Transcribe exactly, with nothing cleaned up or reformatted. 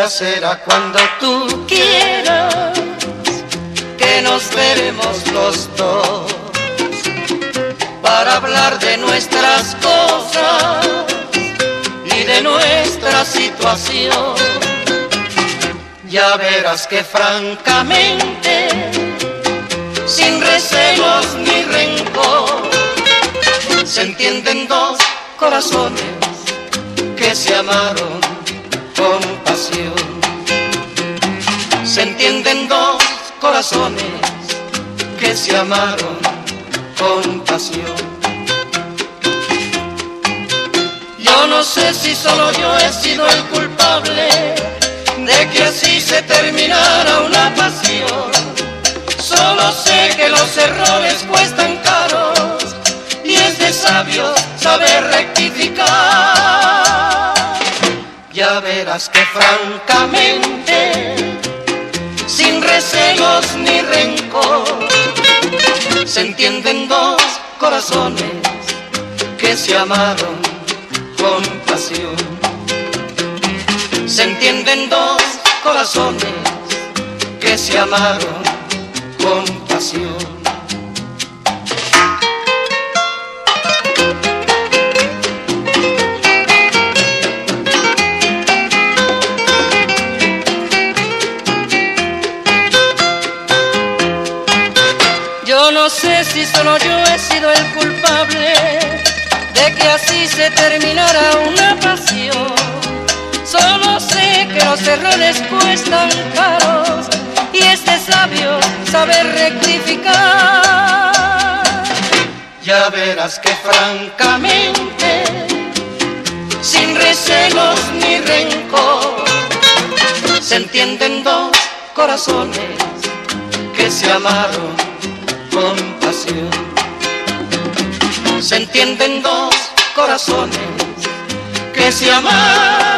Ya será cuando tú quieras que nos veremos los dos para hablar de nuestras cosas y de nuestra situación. Ya verás que francamente, sin recelos ni rencor, se entienden dos corazones que se amaron con pasión. Se entienden dos corazones que se amaron con pasión. Yo no sé si solo yo he sido el culpable de que así se terminara una pasión. Solo sé que los errores cuestan caros y es de sabio saber rectificar. Ya verás que francamente, sin recelos ni rencor, se entienden dos corazones que se amaron con pasión. Se entienden dos corazones que se amaron con pasión. Yo no sé si solo yo he sido el culpable de que así se terminara una pasión. Solo sé que los errores cuestan caros y es de sabio saber rectificar. Ya verás que francamente, sin recelos ni rencor, se entienden dos corazones que se amaron con pasión. Se entienden dos corazones que se amaron